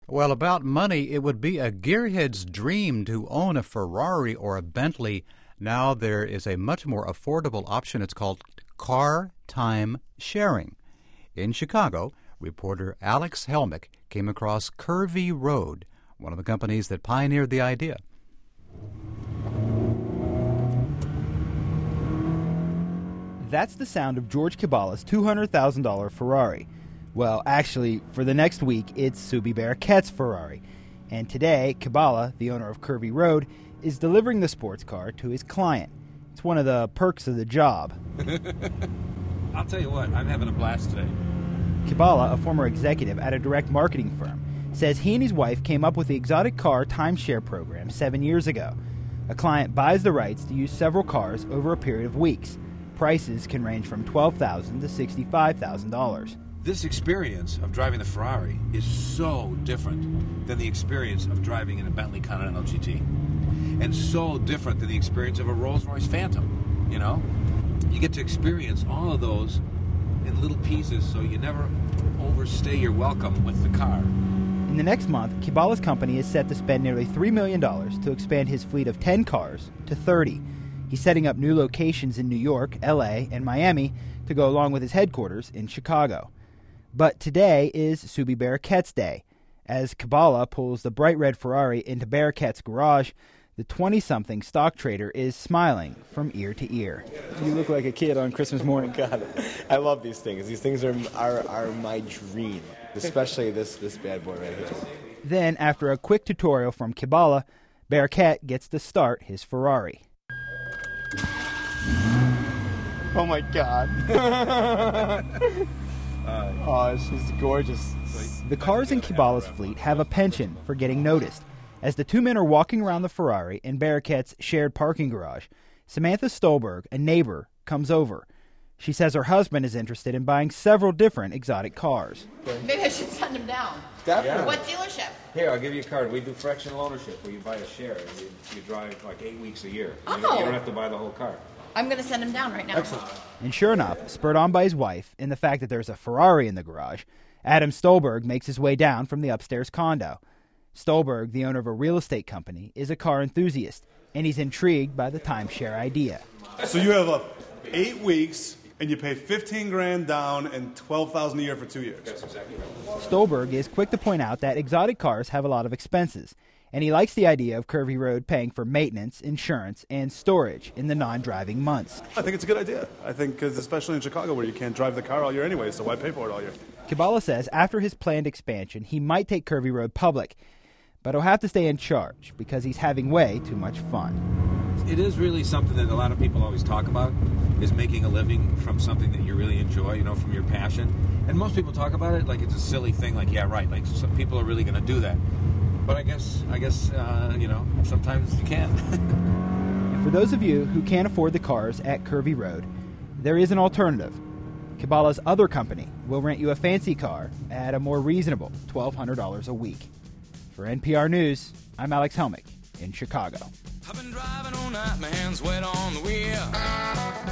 Well, about money, it would be a gearhead's dream to own a Ferrari or a Bentley. Now there is a much more affordable option. It's called car time sharing. In Chicago, reporter Alex Helmick came across Curvy Road, one of the companies that pioneered the idea. That's the sound of George Cabala's $200,000 Ferrari. Well, actually, for the next week, it's Subi Barraquette's Ferrari. And today, Cabala, the owner of Curvy Road, is delivering the sports car to his client. It's one of the perks of the job. I'll tell you what, I'm having a blast today. Cabala, a former executive at a direct marketing firm, says he and his wife came up with the exotic car timeshare program 7 years ago. A client buys the rights to use several cars over a period of weeks. Prices can range from $12,000 to $65,000. This experience of driving the Ferrari is so different than the experience of driving in a Bentley Continental GT. And so different than the experience of a Rolls-Royce Phantom, you know? You get to experience all of those in little pieces so you never overstay your welcome with the car. In the next month, Cabala's company is set to spend nearly $3 million to expand his fleet of 10 cars to 30. He's setting up new locations in New York, L.A., and Miami to go along with his headquarters in Chicago. But today is Subi Barraquette's day. As Cabala pulls the bright red Ferrari into Barraquette's garage, the 20-something stock trader is smiling from ear to ear. You look like a kid on Christmas morning. God, I love these things. These things are my dream, especially this bad boy right here. Then, after a quick tutorial from Cabala, Barraquette gets to start his Ferrari. Oh my God. Oh, she's gorgeous. The cars in Cabala's fleet have a penchant for getting noticed. As the two men are walking around the Ferrari in Barraquette's shared parking garage, Samantha Stolberg, a neighbor, comes over. She says her husband is interested in buying several different exotic cars. Maybe I should send him down. Definitely. What dealership? Here, I'll give you a card. We do fractional ownership where you buy a share and you drive like 8 weeks a year. Oh. You don't have to buy the whole car. I'm going to send him down right now. Excellent. And sure enough, spurred on by his wife and the fact that there's a Ferrari in the garage, Adam Stolberg makes his way down from the upstairs condo. Stolberg, the owner of a real estate company, is a car enthusiast, and he's intrigued by the timeshare idea. So you have 8 weeks, and you pay $15,000 down and $12,000 a year for 2 years. That's exactly right. Stolberg is quick to point out that exotic cars have a lot of expenses, and he likes the idea of Curvy Road paying for maintenance, insurance, and storage in the non-driving months. I think it's a good idea. I think, because especially in Chicago where you can't drive the car all year anyway, so why pay for it all year? Cabala says after his planned expansion, he might take Curvy Road public, but he'll have to stay in charge because he's having way too much fun. It is really something that a lot of people always talk about, is making a living from something that you really enjoy, you know, from your passion. And most people talk about it like it's a silly thing, like, yeah, right, like some people are really going to do that. But I guess, you know, sometimes you can. And for those of you who can't afford the cars at Curvy Road, there is an alternative. Cabala's other company will rent you a fancy car at a more reasonable $1,200 a week. For NPR News, I'm Alex Helmick in Chicago. I've been driving all night, my hands wet on the wheel.